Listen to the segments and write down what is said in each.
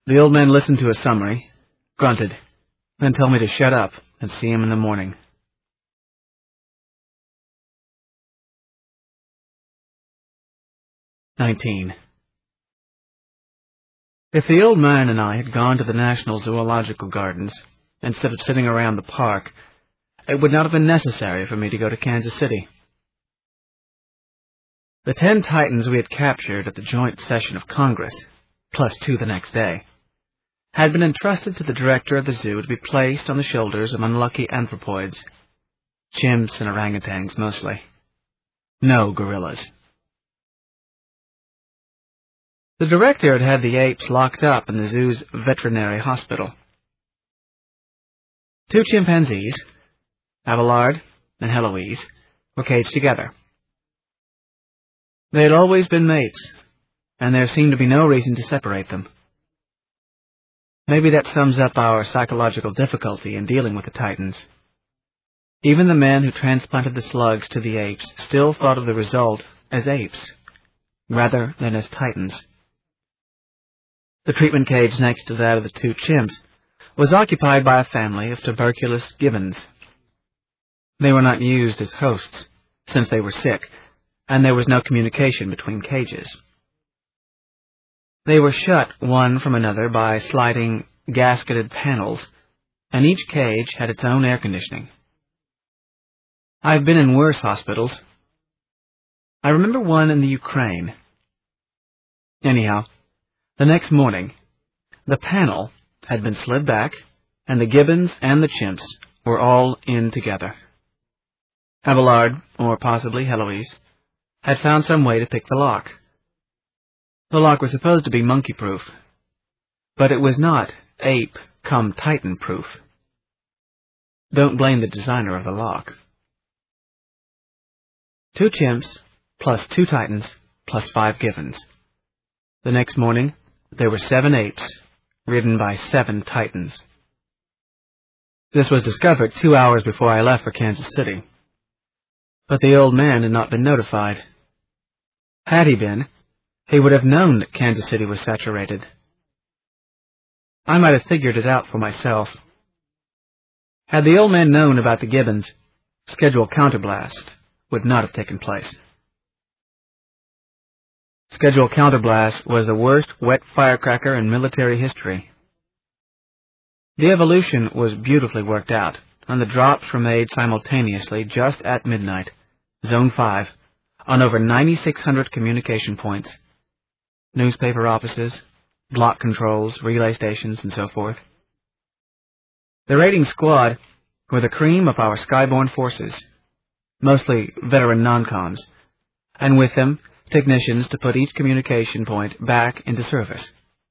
The old man listened to a summary, grunted, then told me to shut up and see him in the morning. "19. If the old man and I had gone to the National Zoological Gardens instead of sitting around the park, it would not have been necessary for me to go to Kansas City. The 10 Titans we had captured at the joint session of Congress, plus 2 the next day, had been entrusted to the director of the zoo to be placed on the shoulders of unlucky anthropoids, chimps and orangutans mostly. No gorillas. The director had had the apes locked up in the zoo's veterinary hospital. 2 chimpanzees, Abelard and Heloise, were caged together. They had always been mates, and there seemed to be no reason to separate them. Maybe that sums up our psychological difficulty in dealing with the Titans. Even the men who transplanted the slugs to the apes still thought of the result as apes, rather than as Titans. The treatment cage next to that of the 2 chimps was occupied by a family of tuberculous gibbons. They were not used as hosts, since they were sick, and there was no communication between cages. They were shut one from another by sliding, gasketed panels, and each cage had its own air conditioning. I've been in worse hospitals. I remember one in the Ukraine. Anyhow, the next morning, the panel had been slid back, and the gibbons and the chimps were all in together. Abelard, or possibly Heloise, had found some way to pick the lock. The lock was supposed to be monkey-proof, but it was not ape-cum-titan-proof. Don't blame the designer of the lock. 2 chimps, plus 2 titans, plus 5 gibbons. The next morning, there were 7 apes, ridden by 7 titans. This was discovered 2 hours before I left for Kansas City. But the old man had not been notified. Had he been, he would have known that Kansas City was saturated. I might have figured it out for myself. Had the old man known about the gibbons, Schedule Counterblast would not have taken place. Schedule Counterblast was the worst wet firecracker in military history. The evolution was beautifully worked out, and the drops were made simultaneously just at midnight, Zone 5, on over 9,600 communication points, newspaper offices, block controls, relay stations, and so forth. The raiding squad were the cream of our skyborne forces, mostly veteran non-coms, and with them, technicians to put each communication point back into service.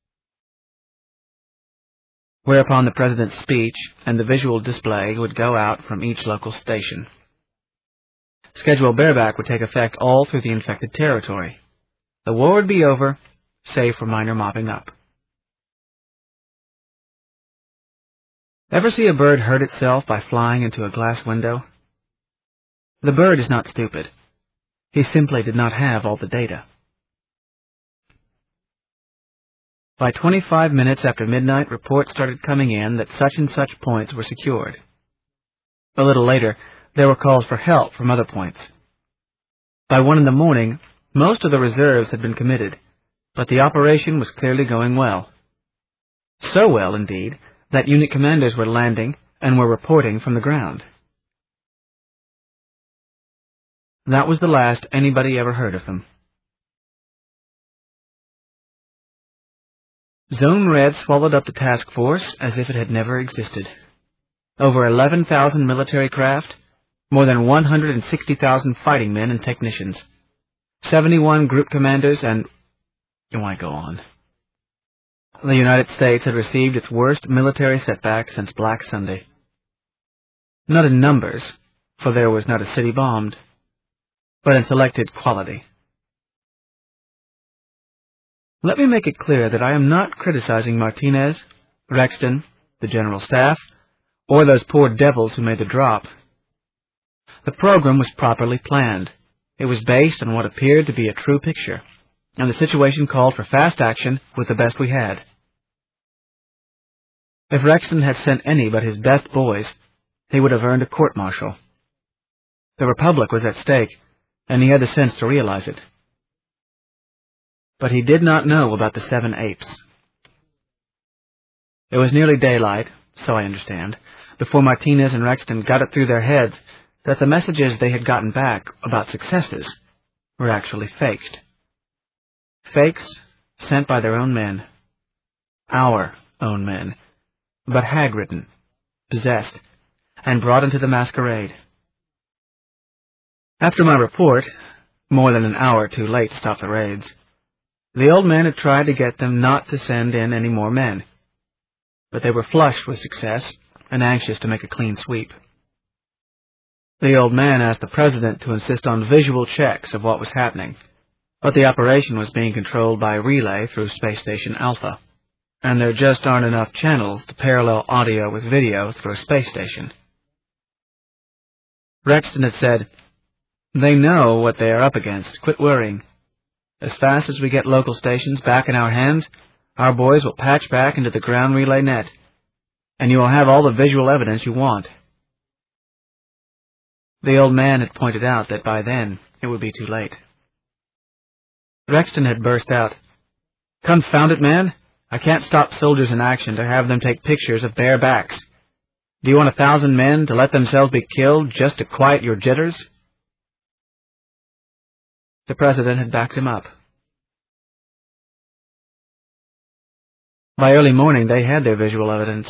Whereupon the President's speech and the visual display would go out from each local station. Schedule Bareback would take effect all through the infected territory. The war would be over, save for minor mopping up. Ever see a bird hurt itself by flying into a glass window? The bird is not stupid. He simply did not have all the data. By 25 minutes after midnight, reports started coming in that such and such points were secured. A little later, there were calls for help from other points. By 1 in the morning, most of the reserves had been committed, but the operation was clearly going well. So well, indeed, that unit commanders were landing and were reporting from the ground. That was the last anybody ever heard of them. Zone Red swallowed up the task force as if it had never existed. Over 11,000 military craft, more than 160,000 fighting men and technicians, 71 group commanders, and... why go on? The United States had received its worst military setback since Black Sunday. Not in numbers, for there was not a city bombed, but in selected quality. Let me make it clear that I am not criticizing Martinez, Rexton, the General Staff, or those poor devils who made the drop. The program was properly planned. It was based on what appeared to be a true picture, and the situation called for fast action with the best we had. If Rexton had sent any but his best boys, he would have earned a court-martial. The Republic was at stake, and he had the sense to realize it. But he did not know about the 7 apes. It was nearly daylight, so I understand, before Martinez and Rexton got it through their heads that the messages they had gotten back about successes were actually faked. Fakes sent by their own men. Our own men, but hag-ridden, possessed, and brought into the masquerade. After my report, more than an hour too late to stop the raids, the old man had tried to get them not to send in any more men, but they were flushed with success and anxious to make a clean sweep. The old man asked the president to insist on visual checks of what was happening, but the operation was being controlled by relay through Space Station Alpha, and there just aren't enough channels to parallel audio with video through a space station. Rexton had said, "They know what they are up against. Quit worrying. As fast as we get local stations back in our hands, our boys will patch back into the ground relay net, and you will have all the visual evidence you want." The old man had pointed out that by then it would be too late. Rexton had burst out, "Confound it, man! I can't stop soldiers in action to have them take pictures of bare backs. Do you want 1,000 men to let themselves be killed just to quiet your jitters?" The president had backed him up. By early morning, they had their visual evidence.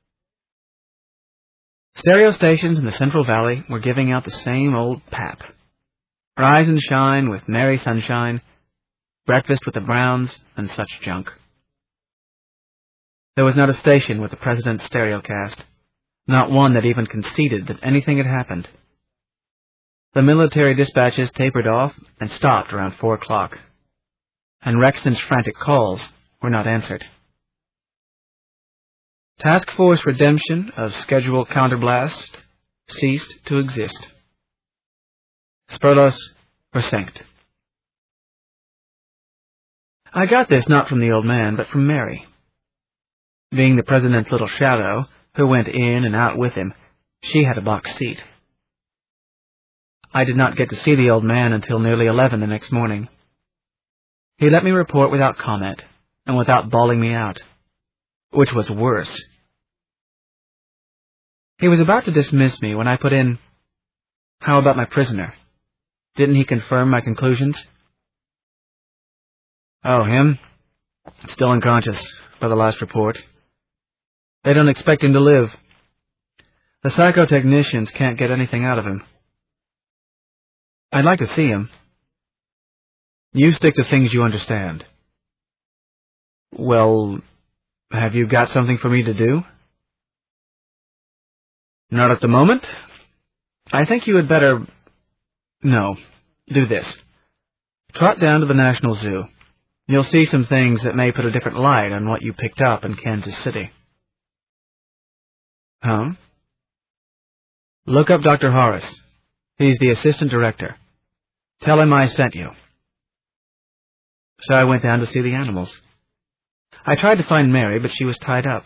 Stereo stations in the Central Valley were giving out the same old pap. Rise and shine with merry sunshine, breakfast with the Browns, and such junk. There was not a station with the president's stereocast, not one that even conceded that anything had happened. The military dispatches tapered off and stopped around 4 o'clock, and Rexton's frantic calls were not answered. Task Force Redemption of Schedule Counterblast ceased to exist. Spurlos versenkt. I got this not from the old man, but from Mary. Being the president's little shadow, who went in and out with him, she had a box seat. I did not get to see the old man until nearly 11 the next morning. He let me report without comment, and without bawling me out, which was worse. He was about to dismiss me when I put in, "How about my prisoner? Didn't he confirm my conclusions?" "Oh, him? Still unconscious, by the last report. They don't expect him to live. The psychotechnicians can't get anything out of him." "I'd like to see him." "You stick to things you understand." "Well, have you got something for me to do?" "Not at the moment. I think you had better... No, do this. Trot down to the National Zoo. You'll see some things that may put a different light on what you picked up in Kansas City." "Huh?" "Look up Dr. Horace. He's the assistant director. Tell him I sent you." So I went down to see the animals. I tried to find Mary, but she was tied up.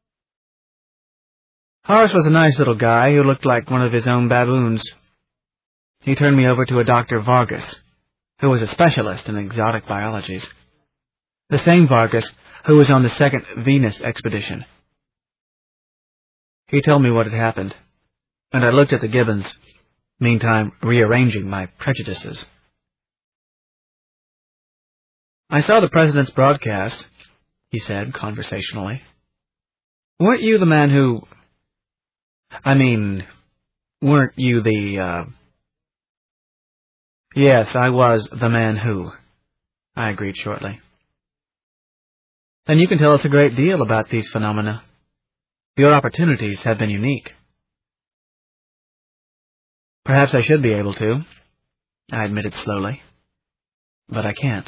Horace was a nice little guy who looked like one of his own baboons. He turned me over to a Dr. Vargas, who was a specialist in exotic biologies. The same Vargas who was on the second Venus expedition. He told me what had happened, and I looked at the gibbons, meantime rearranging my prejudices. "I saw the president's broadcast," he said conversationally. "Weren't you the man who... weren't you the, "Yes, I was the man who," I agreed shortly. "Then you can tell us a great deal about these phenomena. Your opportunities have been unique." "Perhaps I should be able to," I admitted slowly. "But I can't."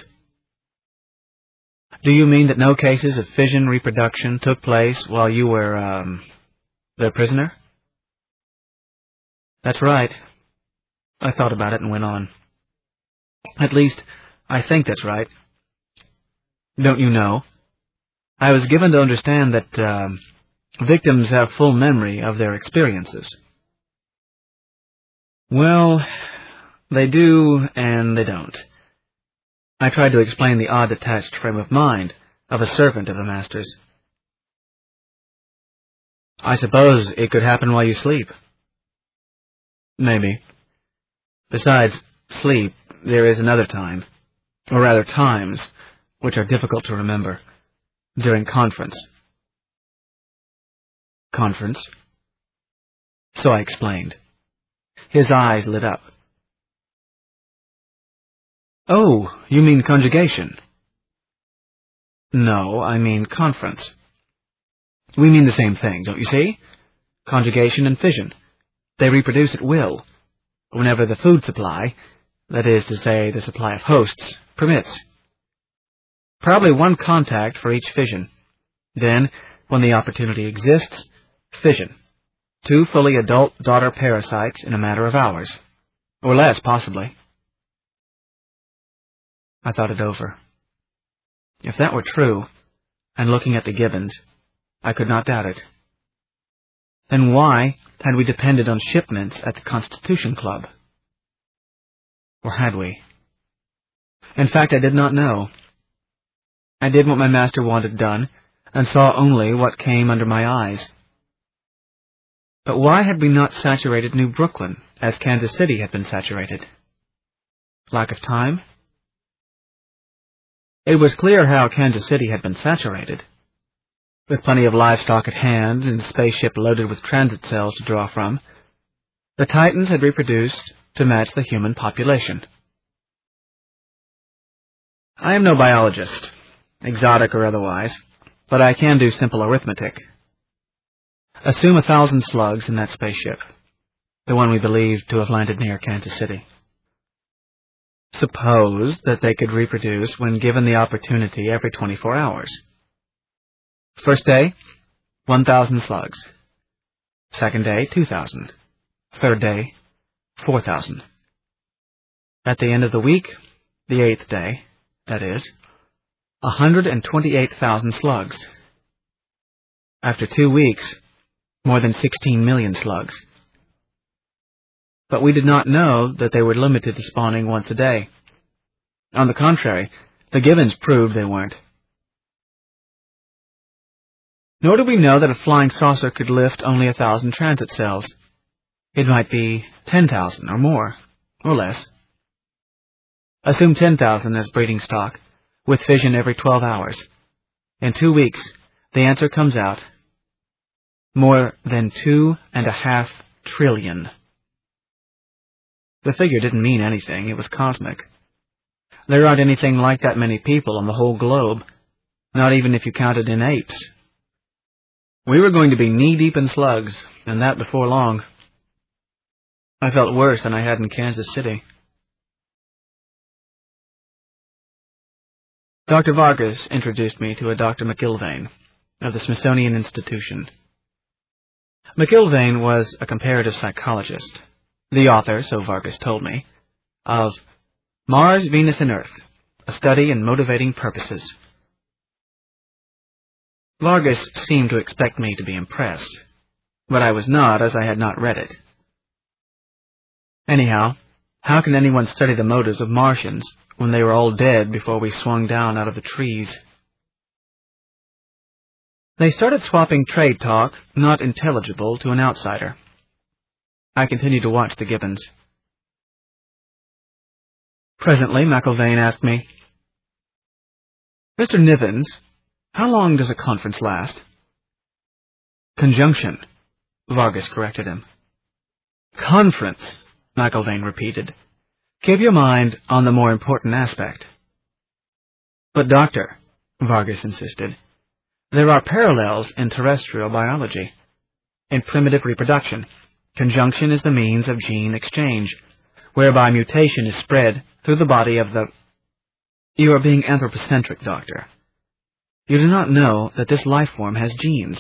"Do you mean that no cases of fission reproduction took place while you were, their prisoner?" "That's right." I thought about it and went on. "At least, I think that's right. Don't you know? I was given to understand that, Victims have full memory of their experiences. Well, they do and they don't. I tried to explain the odd detached frame of mind of a servant of the Master's. I suppose it could happen while you sleep. Maybe. Besides sleep, there is another time, or rather times, which are difficult to remember, during conference. Conference? So I explained. His eyes lit up. Oh, you mean conjugation? No, I mean conference. We mean the same thing, don't you see? Conjugation and fission. They reproduce at will, whenever the food supply, that is to say, the supply of hosts, permits. Probably one contact for each fission. Then, when the opportunity exists, fission. 2 fully adult daughter parasites in a matter of hours. Or less, possibly. I thought it over. If that were true, and looking at the Gibbons, I could not doubt it. Then why had we depended on shipments at the Constitution Club? Or had we? In fact, I did not know. I did what my master wanted done, and saw only what came under my eyes. But why had we not saturated New Brooklyn, as Kansas City had been saturated? Lack of time? It was clear how Kansas City had been saturated. With plenty of livestock at hand and a spaceship loaded with transit cells to draw from, the Titans had reproduced to match the human population. I am no biologist, exotic or otherwise, but I can do simple arithmetic. Assume 1,000 slugs in that spaceship, the one we believed to have landed near Kansas City. Suppose that they could reproduce when given the opportunity every 24 hours. First day, 1,000 slugs. Second day, 2,000. Third day, 4,000. At the end of the week, the 8th day, that is, 128,000 slugs. After 2 weeks, more than 16 million slugs. But we did not know that they were limited to spawning once a day. On the contrary, the Gibbons proved they weren't. Nor do we know that a flying saucer could lift only 1,000 transit cells. It might be 10,000 or more, or less. Assume 10,000 as breeding stock, with fission every 12 hours. In 2 weeks, the answer comes out. More than 2.5 trillion. The figure didn't mean anything, it was cosmic. There aren't anything like that many people on the whole globe, not even if you counted in apes. We were going to be knee-deep in slugs, and that before long. I felt worse than I had in Kansas City. Dr. Vargas introduced me to a Dr. McIlvaine of the Smithsonian Institution. McIlvaine was a comparative psychologist, the author, so Vargas told me, of Mars, Venus, and Earth, a study in motivating purposes. Vargas seemed to expect me to be impressed, but I was not, as I had not read it. Anyhow, how can anyone study the motives of Martians when they were all dead before we swung down out of the trees? They started swapping trade talk, not intelligible to an outsider. I continued to watch the Gibbons. Presently, McIlvaine asked me, Mr. Nivens, how long does a conference last? Conjunction, Vargas corrected him. Conference, McIlvaine repeated. Keep your mind on the more important aspect. But, Doctor, Vargas insisted, there are parallels in terrestrial biology. In primitive reproduction, conjunction is the means of gene exchange, whereby mutation is spread through the body of the... You are being anthropocentric, Doctor. You do not know that this life form has genes.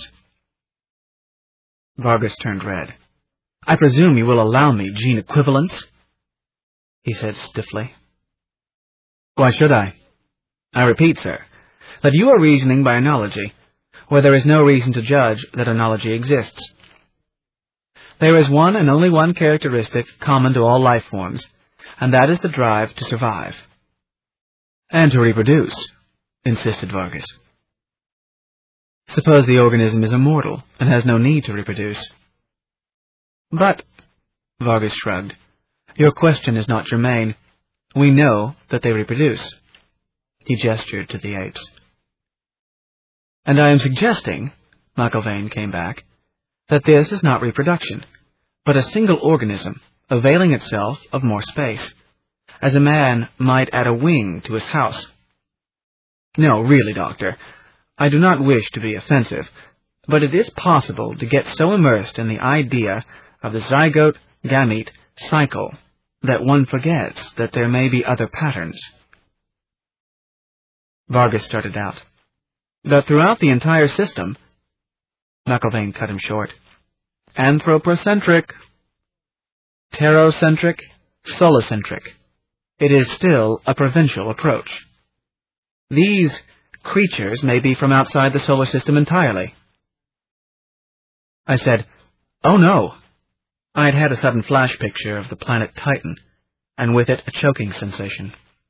Vargas turned red. I presume you will allow me gene equivalence? He said stiffly. Why should I? I repeat, sir, that you are reasoning by analogy, where there is no reason to judge that analogy exists. There is one and only one characteristic common to all life forms, and that is the drive to survive. And to reproduce, insisted Vargas. Suppose the organism is immortal and has no need to reproduce. But, Vargas shrugged, your question is not germane. We know that they reproduce. He gestured to the apes. And I am suggesting, McIlvaine came back, that this is not reproduction, but a single organism availing itself of more space, as a man might add a wing to his house. No, really, Doctor, I do not wish to be offensive, but it is possible to get so immersed in the idea of the zygote-gamete cycle that one forgets that there may be other patterns. Vargas started out. That throughout the entire system, McIlvaine cut him short. Anthropocentric, pterocentric, solocentric. It is still a provincial approach. These creatures may be from outside the solar system entirely. I said, oh no. I had had a sudden flash picture of the planet Titan, and with it a choking sensation.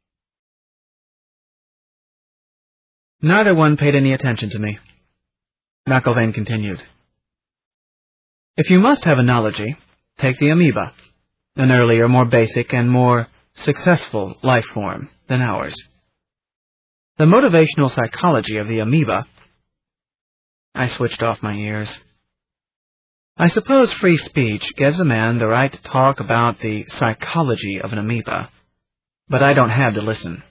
Neither one paid any attention to me. McIlvaine continued. If you must have analogy, take the amoeba, an earlier, more basic, and more successful life form than ours. The motivational psychology of the amoeba... I switched off my ears. I suppose free speech gives a man the right to talk about the psychology of an amoeba, but I don't have to listen.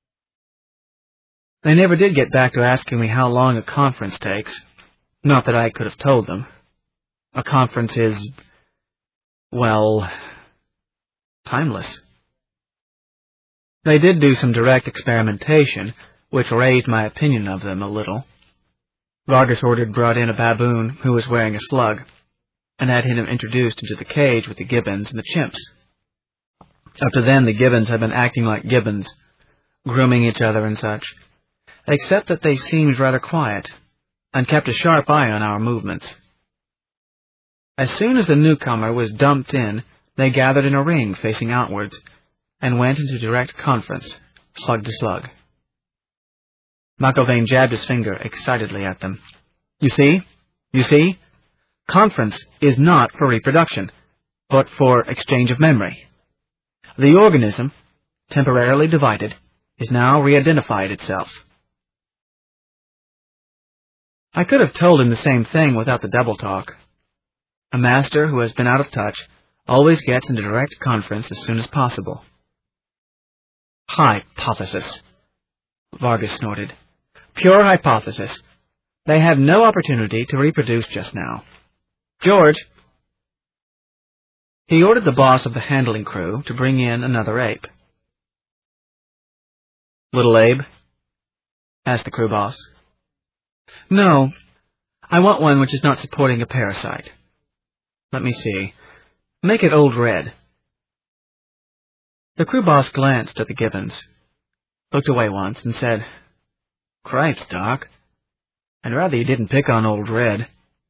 They never did get back to asking me how long a conference takes. Not that I could have told them. A conference is, well, timeless. They did do some direct experimentation, which raised my opinion of them a little. Vargas brought in a baboon who was wearing a slug, and had him introduced into the cage with the gibbons and the chimps. Up to then, the gibbons had been acting like gibbons, grooming each other and such, except that they seemed rather quiet, and kept a sharp eye on our movements. As soon as the newcomer was dumped in, they gathered in a ring facing outwards, and went into direct conference, slug to slug. McIlvaine jabbed his finger excitedly at them. You see? You see? Conference is not for reproduction, but for exchange of memory. The organism, temporarily divided, is now re-identified itself. I could have told him the same thing without the double talk. A master who has been out of touch always gets into direct conference as soon as possible. Hypothesis, Vargas snorted. Pure hypothesis. They have no opportunity to reproduce just now. George! He ordered the boss of the handling crew to bring in another ape. Little Abe? Asked the crew boss. No, I want one which is not supporting a parasite. Let me see. Make it Old Red. The crew boss glanced at the gibbons, looked away once, and said, Cripes, Doc. I'd rather you didn't pick on Old Red.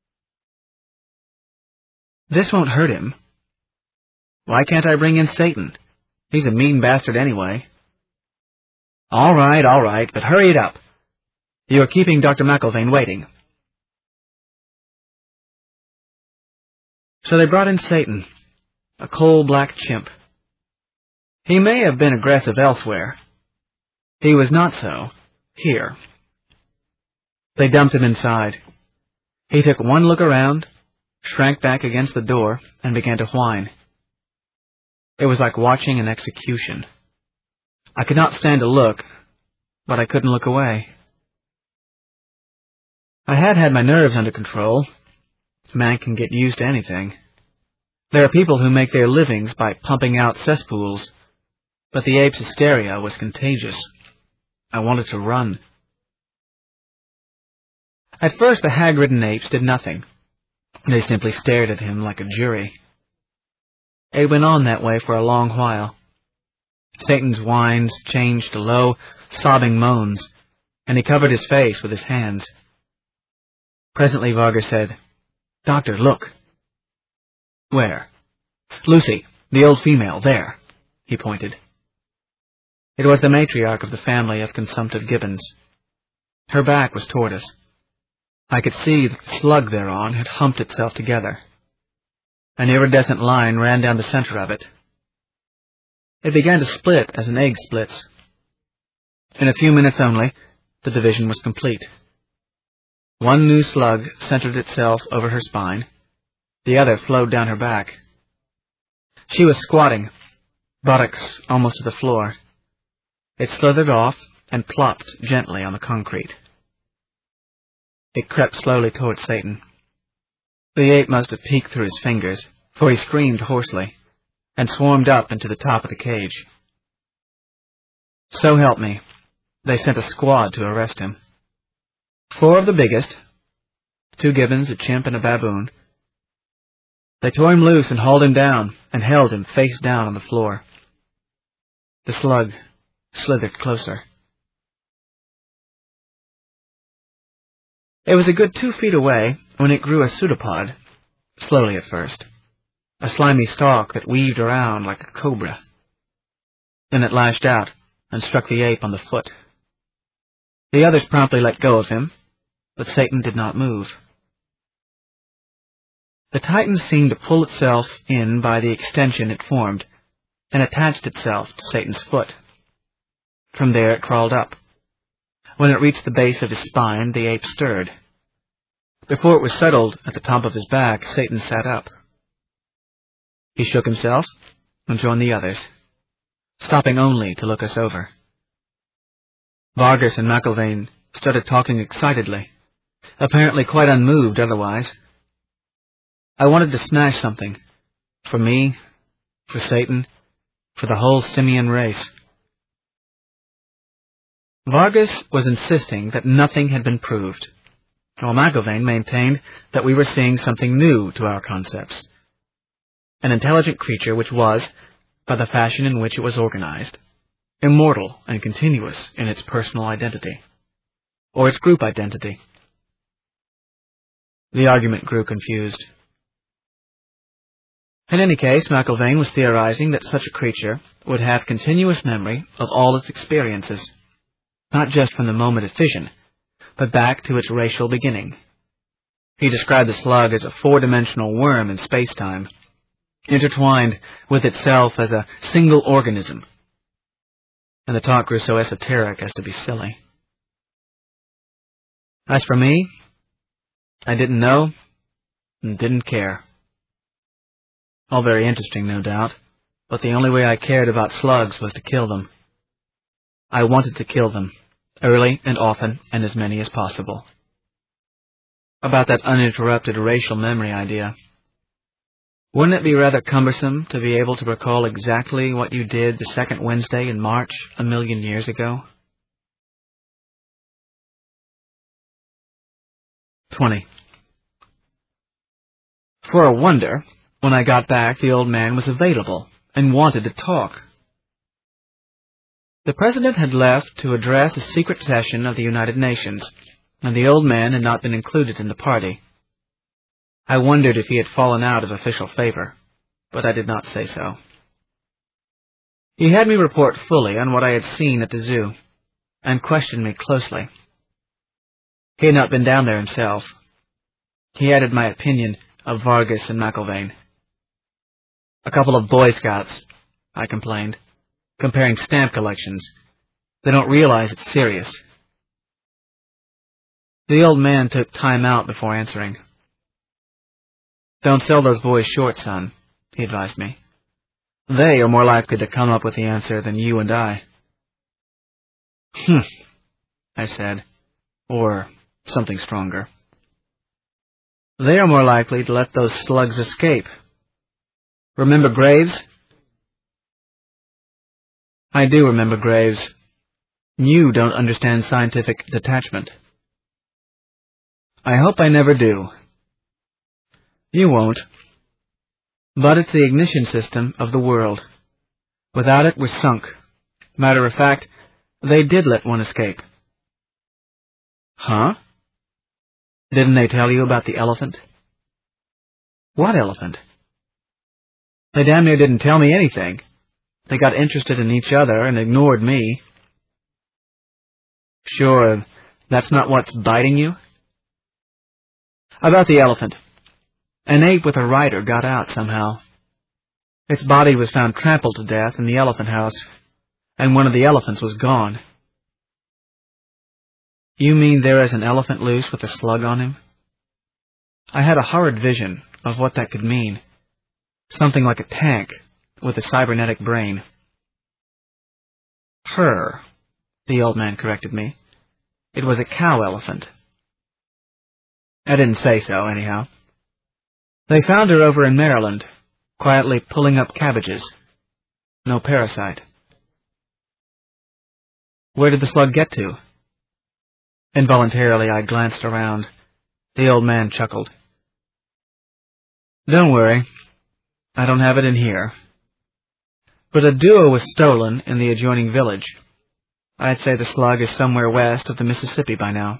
This won't hurt him. Why can't I bring in Satan? He's a mean bastard anyway. All right, but hurry it up. You're keeping Dr. McIlvaine waiting. So they brought in Satan, a coal-black chimp. He may have been aggressive elsewhere. He was not so here. They dumped him inside. He took one look around, shrank back against the door, and began to whine. It was like watching an execution. I could not stand to look, but I couldn't look away. I had my nerves under control. Man can get used to anything. There are people who make their livings by pumping out cesspools, but the ape's hysteria was contagious. I wanted to run. At first, the hag-ridden apes did nothing. They simply stared at him like a jury. It went on that way for a long while. Satan's whines changed to low, sobbing moans, and he covered his face with his hands. Presently Vargas said, "Doctor, look." "Where?" "Lucy, the old female, there." He pointed. It was the matriarch of the family of consumptive gibbons. Her back was toward us. I could see that the slug thereon had humped itself together. An iridescent line ran down the center of it. It began to split as an egg splits. In a few minutes only, the division was complete. One new slug centered itself over her spine. The other flowed down her back. She was squatting, buttocks almost to the floor. It slithered off and plopped gently on the concrete. It crept slowly toward Satan. The ape must have peeked through his fingers, for he screamed hoarsely, and swarmed up into the top of the cage. So help me, they sent a squad to arrest him. 4 of the biggest, 2 gibbons, a chimp, and a baboon. They tore him loose and hauled him down, and held him face down on the floor. The slug slithered closer. It was a good 2 feet away when it grew a pseudopod, slowly at first, a slimy stalk that weaved around like a cobra. Then it lashed out and struck the ape on the foot. The others promptly let go of him, but Satan did not move. The titan seemed to pull itself in by the extension it formed, and attached itself to Satan's foot. From there it crawled up. When it reached the base of his spine, the ape stirred. Before it was settled at the top of his back, Satan sat up. He shook himself and joined the others, stopping only to look us over. Vargas and McIlvaine started talking excitedly, apparently quite unmoved otherwise. I wanted to smash something, for me, for Satan, for the whole simian race. Vargas was insisting that nothing had been proved, while McIlvaine maintained that we were seeing something new to our concepts. An intelligent creature which was, by the fashion in which it was organized, immortal and continuous in its personal identity, or its group identity. The argument grew confused. In any case, McIlvaine was theorizing that such a creature would have continuous memory of all its experiences, not just from the moment of fission, but back to its racial beginning. He described the slug as a 4-dimensional worm in space-time, intertwined with itself as a single organism, and the talk grew so esoteric as to be silly. As for me, I didn't know and didn't care. All very interesting, no doubt, but the only way I cared about slugs was to kill them. I wanted to kill them, early and often, and as many as possible. About that uninterrupted racial memory idea. Wouldn't it be rather cumbersome to be able to recall exactly what you did the second Wednesday in March 1,000,000 years ago? 20. For a wonder, when I got back, the old man was available and wanted to talk. The President had left to address a secret session of the United Nations, and the old man had not been included in the party. I wondered if he had fallen out of official favor, but I did not say so. He had me report fully on what I had seen at the zoo, and questioned me closely. He had not been down there himself. He added my opinion of Vargas and McIlvaine. "A couple of Boy Scouts," I complained, "comparing stamp collections. They don't realize it's serious." The old man took time out before answering. "Don't sell those boys short, son," he advised me. "They are more likely to come up with the answer than you and I." I said, or something stronger. "They are more likely to let those slugs escape. Remember Graves?" "I do remember Graves. You don't understand scientific detachment." "I hope I never do." "You won't. But it's the ignition system of the world. Without it, we're sunk. Matter of fact, they did let one escape." "Huh?" Didn't they tell you about the elephant? What elephant? They damn near didn't tell me anything. They got interested in each other and ignored me. Sure, that's not what's biting you? About the elephant. An ape with a rider got out somehow. Its body was found trampled to death in the elephant house, and one of the elephants was gone. You mean there is an elephant loose with a slug on him? I had a horrid vision of what that could mean. Something like a tank with a cybernetic brain. Her, the old man corrected me. It was a cow elephant. I didn't say so, anyhow. They found her over in Maryland, quietly pulling up cabbages. No parasite. Where did the slug get to? Involuntarily, I glanced around. The old man chuckled. Don't worry. I don't have it in here. But a duo was stolen in the adjoining village. I'd say the slug is somewhere west of the Mississippi by now.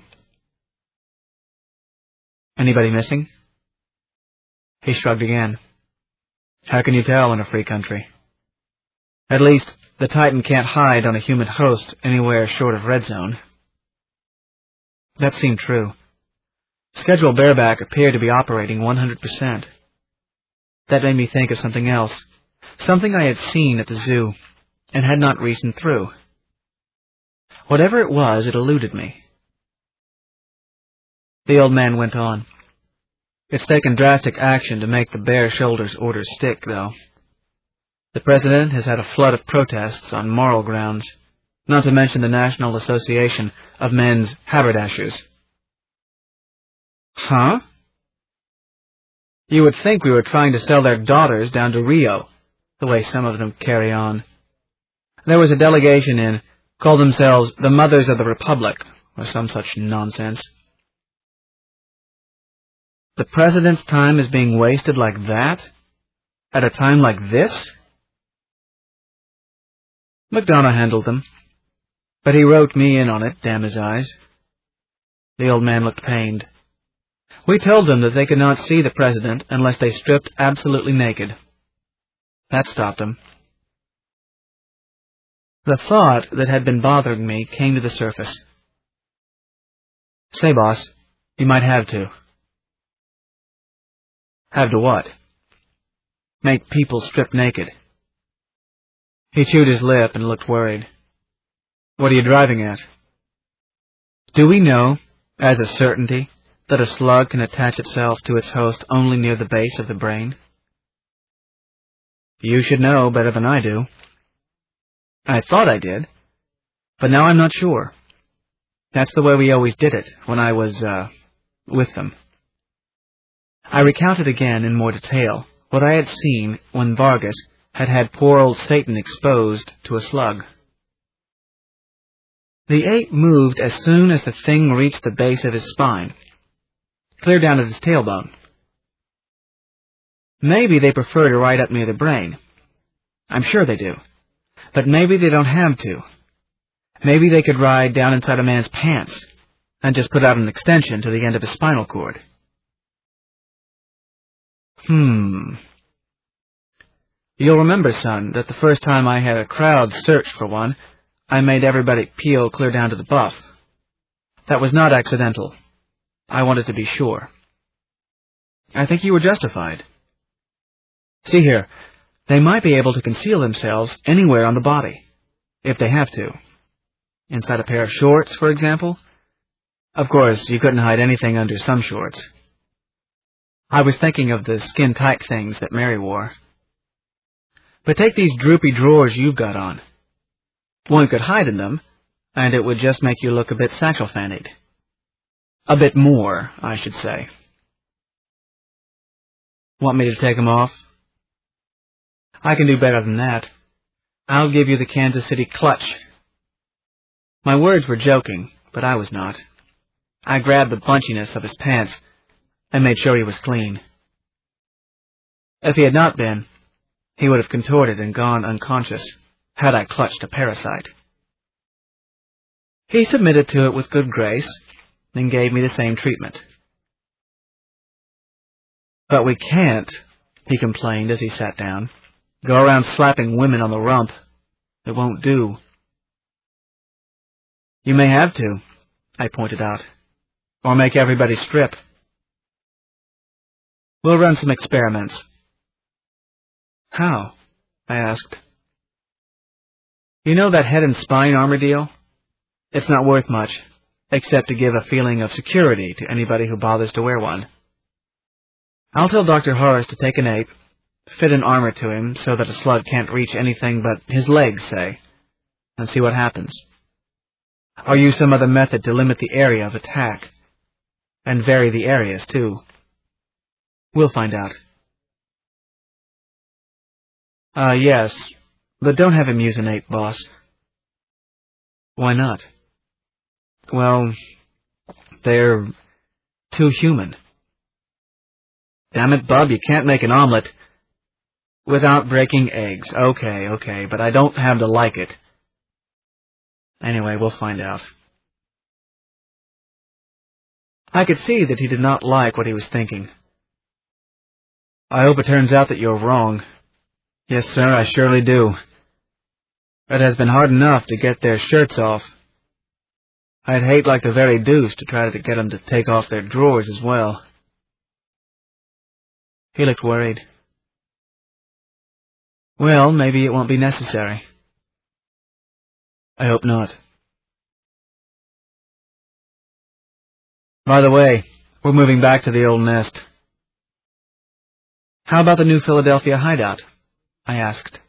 Anybody missing? He shrugged again. How can you tell in a free country? At least, the Titan can't hide on a human host anywhere short of red zone. That seemed true. Schedule Bareback appeared to be operating 100%. That made me think of something else. Something I had seen at the zoo, and had not reasoned through. Whatever it was, it eluded me. The old man went on. It's taken drastic action to make the bare shoulders orders stick, though. The president has had a flood of protests on moral grounds, not to mention the National Association of Men's Haberdashers. Huh? You would think we were trying to sell their daughters down to Rio, the way some of them carry on. There was a delegation in, called themselves the Mothers of the Republic, or some such nonsense. The president's time is being wasted like that? At a time like this? McDonough handled them, but he wrote me in on it, damn his eyes. The old man looked pained. We told them that they could not see the president unless they stripped absolutely naked. That stopped them. The thought that had been bothering me came to the surface. Say, boss, you might have to. Have to what? Make people strip naked. He chewed his lip and looked worried. What are you driving at? Do we know, as a certainty, that a slug can attach itself to its host only near the base of the brain? You should know better than I do. I thought I did, but now I'm not sure. That's the way we always did it when I was, with them. I recounted again in more detail what I had seen when Vargas had had poor old Satan exposed to a slug. The ape moved as soon as the thing reached the base of his spine, clear down at his tailbone. Maybe they prefer to ride up near the brain. I'm sure they do. But maybe they don't have to. Maybe they could ride down inside a man's pants and just put out an extension to the end of his spinal cord. You'll remember, son, that the first time I had a crowd search for one, I made everybody peel clear down to the buff. That was not accidental. I wanted to be sure. I think you were justified. See here, they might be able to conceal themselves anywhere on the body, if they have to. Inside a pair of shorts, for example. Of course, you couldn't hide anything under some shorts. I was thinking of the skin-tight things that Mary wore. But take these droopy drawers you've got on. One could hide in them, and it would just make you look a bit satchel-fannied. A bit more, I should say. Want me to take them off? I can do better than that. I'll give you the Kansas City clutch. My words were joking, but I was not. I grabbed the bunchiness of his pants and made sure he was clean. If he had not been, he would have contorted and gone unconscious, had I clutched a parasite. He submitted to it with good grace, and gave me the same treatment. But we can't, he complained as he sat down, go around slapping women on the rump. It won't do. You may have to, I pointed out, or make everybody strip. We'll run some experiments. How? I asked. You know that head and spine armor deal? It's not worth much, except to give a feeling of security to anybody who bothers to wear one. I'll tell Dr. Horace to take an ape, fit an armor to him so that a slug can't reach anything but his legs, say, and see what happens. Or use some other method to limit the area of attack, and vary the areas, too. We'll find out. Yes, but don't have him use an ape, boss. Why not? Well, they're too human. Damn it, Bub, you can't make an omelet without breaking eggs. Okay, but I don't have to like it. Anyway, we'll find out. I could see that he did not like what he was thinking. I hope it turns out that you're wrong. Yes, sir, I surely do. It has been hard enough to get their shirts off. I'd hate like the very deuce to try to get them to take off their drawers as well. He looked worried. Well, maybe it won't be necessary. I hope not. By the way, we're moving back to the old nest. How about the new Philadelphia hideout? I asked.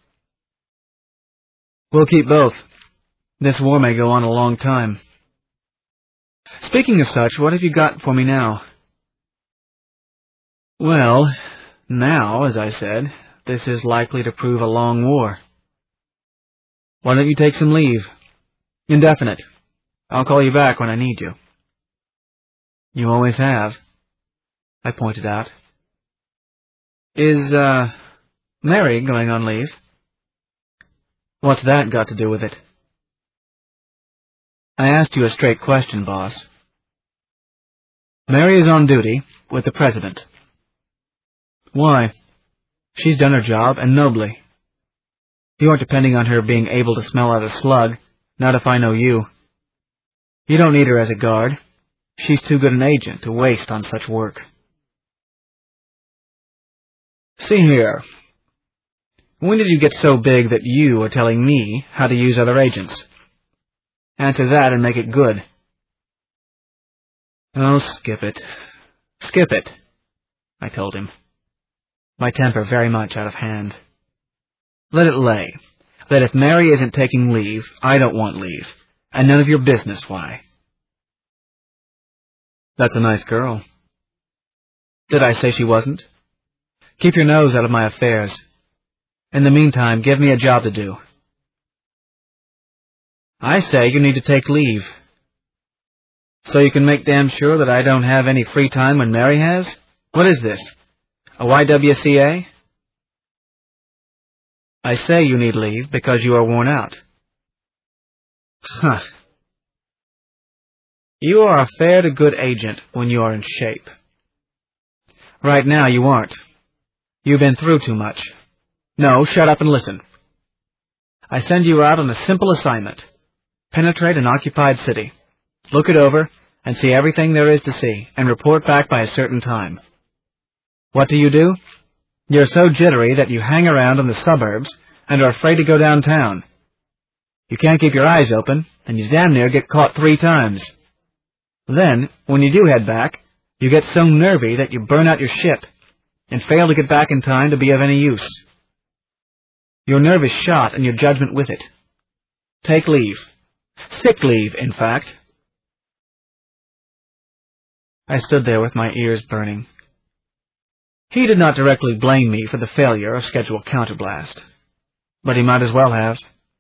We'll keep both. This war may go on a long time. Speaking of such, what have you got for me now? Well, now, as I said, this is likely to prove a long war. Why don't you take some leave? Indefinite. I'll call you back when I need you. You always have, I pointed out. Is, Mary going on leave? What's that got to do with it? I asked you a straight question, boss. Mary is on duty with the President. Why? She's done her job, and nobly. You aren't depending on her being able to smell out a slug, not if I know you. You don't need her as a guard. She's too good an agent to waste on such work. See here. When did you get so big that you are telling me how to use other agents? Answer that and make it good. Oh, skip it. Skip it, I told him, my temper very much out of hand. Let it lay, that if Mary isn't taking leave, I don't want leave, and none of your business why. That's a nice girl. Did I say she wasn't? Keep your nose out of my affairs. In the meantime, give me a job to do. I say you need to take leave. So you can make damn sure that I don't have any free time when Mary has? What is this? A YWCA? I say you need leave because you are worn out. Huh. You are a fair to good agent when you are in shape. Right now you aren't. You've been through too much. No, shut up and listen. I send you out on a simple assignment. Penetrate an occupied city. Look it over, and see everything there is to see, and report back by a certain time. What do? You're so jittery that you hang around in the suburbs and are afraid to go downtown. You can't keep your eyes open, and you damn near get caught 3 times. Then, when you do head back, you get so nervy that you burn out your ship, and fail to get back in time to be of any use. Your nerve is shot and your judgment with it. Take leave. Sick leave, in fact. I stood there with my ears burning. He did not directly blame me for the failure of Schedule Counterblast, but he might as well have.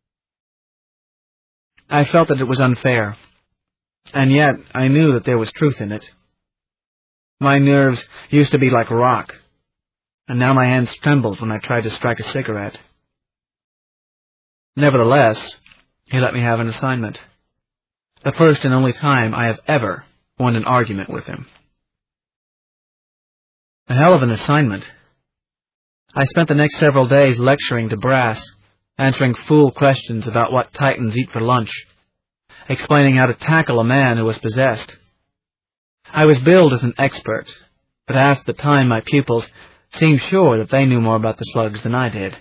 I felt that it was unfair, and yet I knew that there was truth in it. My nerves used to be like rock, and now my hands trembled when I tried to strike a cigarette. Nevertheless, he let me have an assignment. The first and only time I have ever won an argument with him. A hell of an assignment. I spent the next several days lecturing to brass, answering fool questions about what Titans eat for lunch, explaining how to tackle a man who was possessed. I was billed as an expert, but half the time my pupils seemed sure that they knew more about the slugs than I did.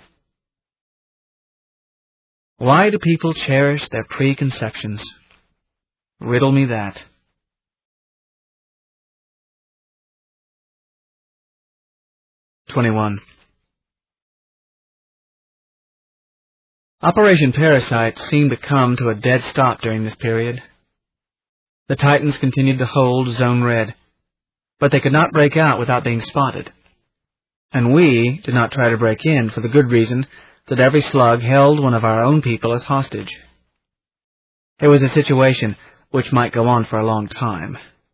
Why do people cherish their preconceptions? Riddle me that. 21. Operation Parasite seemed to come to a dead stop during this period. The Titans continued to hold Zone Red, but they could not break out without being spotted. And we did not try to break in for the good reason that every slug held one of our own people as hostage. It was a situation which might go on for a long time.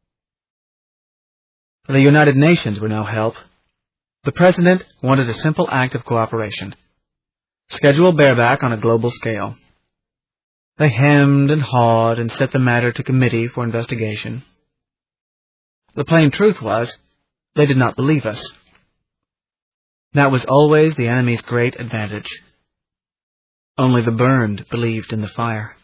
The United Nations were no help. The President wanted a simple act of cooperation. Schedule bareback on a global scale. They hemmed and hawed and set the matter to committee for investigation. The plain truth was, they did not believe us. That was always the enemy's great advantage. Only the burned believed in the fire.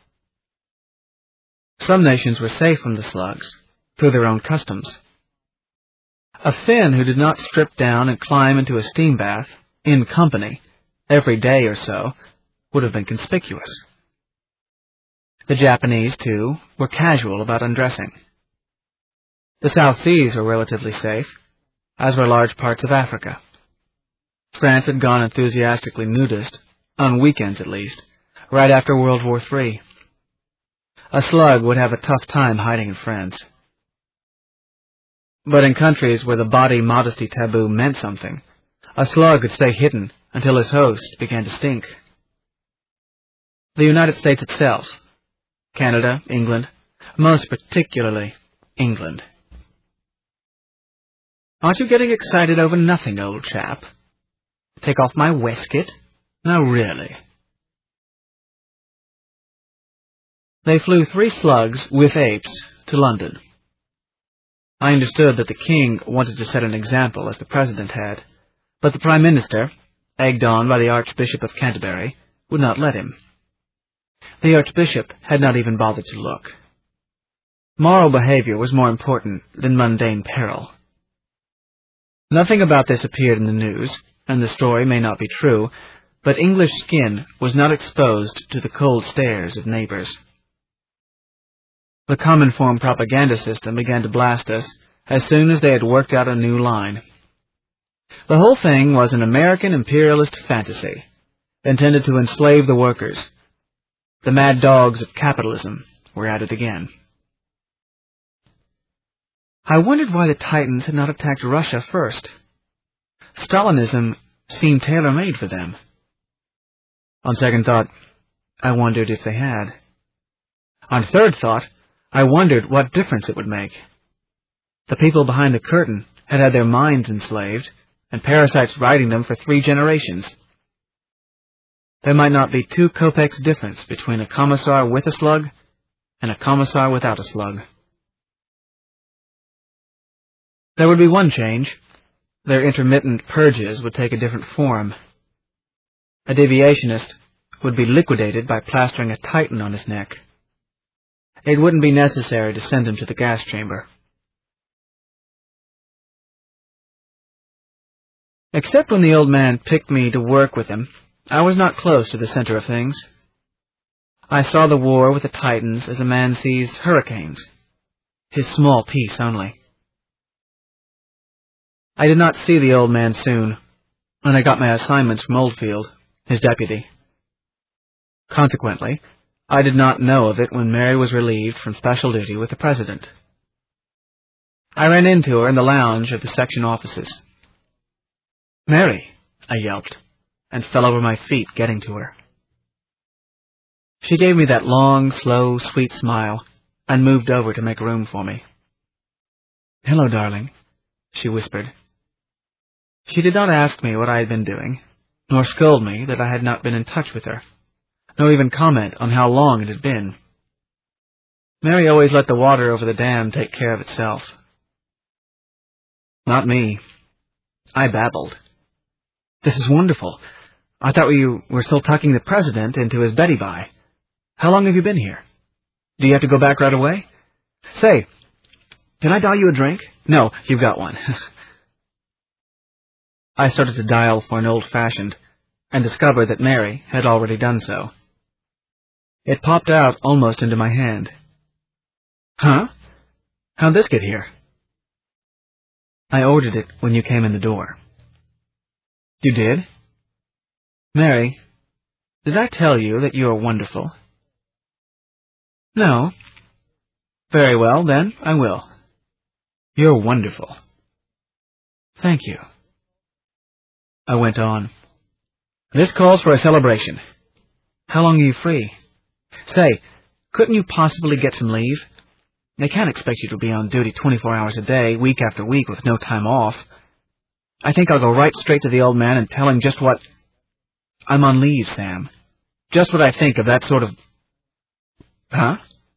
Some nations were safe from the slugs, through their own customs. A Finn who did not strip down and climb into a steam bath, in company, every day or so, would have been conspicuous. The Japanese, too, were casual about undressing. The South Seas were relatively safe, as were large parts of Africa. France had gone enthusiastically nudist, on weekends at least, right after World War III. A slug would have a tough time hiding in France. But in countries where the body modesty taboo meant something, a slug could stay hidden until his host began to stink. The United States itself, Canada, England, most particularly England. Aren't you getting excited over nothing, old chap? Take off my waistcoat? Now really. They flew 3 slugs with apes to London. I understood that the king wanted to set an example, as the president had, but the prime minister, egged on by the Archbishop of Canterbury, would not let him. The Archbishop had not even bothered to look. Moral behavior was more important than mundane peril. Nothing about this appeared in the news, and the story may not be true, but English skin was not exposed to the cold stares of neighbors. The Cominform propaganda system began to blast us as soon as they had worked out a new line. The whole thing was an American imperialist fantasy, intended to enslave the workers. The mad dogs of capitalism were at it again. I wondered why the Titans had not attacked Russia first. Stalinism seemed tailor-made for them. On second thought, I wondered if they had. On third thought, I wondered what difference it would make. The people behind the curtain had had their minds enslaved, and parasites riding them for 3 generations. There might not be 2 kopecks difference between a commissar with a slug and a commissar without a slug. There would be one change. Their intermittent purges would take a different form. A deviationist would be liquidated by plastering a Titan on his neck. It wouldn't be necessary to send him to the gas chamber. Except when the old man picked me to work with him, I was not close to the center of things. I saw the war with the Titans as a man sees hurricanes, his small piece only. I did not see the old man soon, and I got my assignments from Oldfield, his deputy. Consequently, I did not know of it when Mary was relieved from special duty with the President. I ran into her in the lounge of the section offices. "Mary," I yelped, and fell over my feet getting to her. She gave me that long, slow, sweet smile, and moved over to make room for me. "Hello, darling," she whispered. She did not ask me what I had been doing, nor scold me that I had not been in touch with her, nor even comment on how long it had been. Mary always let the water over the dam take care of itself. Not me. I babbled. This is wonderful. I thought you were still tucking the president into his Betty Bye. How long have you been here? Do you have to go back right away? Say, can I buy you a drink? No, you've got one. I started to dial for an old-fashioned, and discovered that Mary had already done so. It popped out almost into my hand. Huh? How'd this get here? I ordered it when you came in the door. You did? Mary, did I tell you that you are wonderful? No. Very well, then, I will. You're wonderful. Thank you. I went on. This calls for a celebration. How long are you free? Say, couldn't you possibly get some leave? They can't expect you to be on duty 24 hours a day, week after week, with no time off. I think I'll go right straight to the old man and tell him just what... I'm on leave, Sam. Just what I think of that sort of... Huh?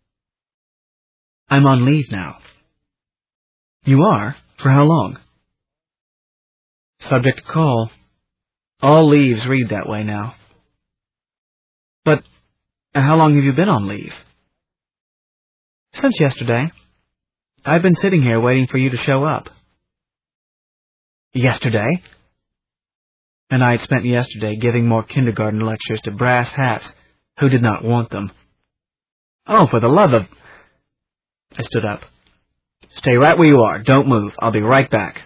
I'm on leave now. You are? For how long? Subject to call. All leaves read that way now. But how long have you been on leave? Since yesterday. I've been sitting here waiting for you to show up. Yesterday? And I had spent yesterday giving more kindergarten lectures to brass hats who did not want them. Oh, for the love of... I stood up. Stay right where you are. Don't move. I'll be right back.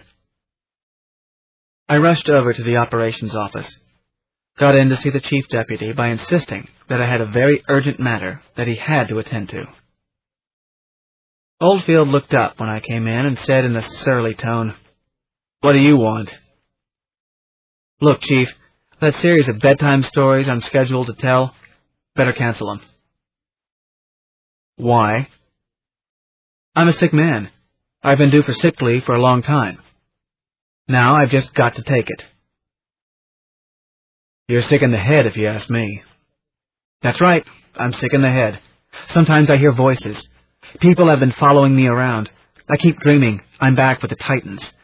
I rushed over to the operations office. Got in to see the chief deputy by insisting that I had a very urgent matter that he had to attend to. Oldfield looked up when I came in and said in a surly tone, What do you want? Look, Chief, that series of bedtime stories I'm scheduled to tell, better cancel them. Why? I'm a sick man. I've been due for sick leave for a long time. Now I've just got to take it. You're sick in the head, if you ask me. That's right, I'm sick in the head. Sometimes I hear voices. People have been following me around. I keep dreaming I'm back with the Titans.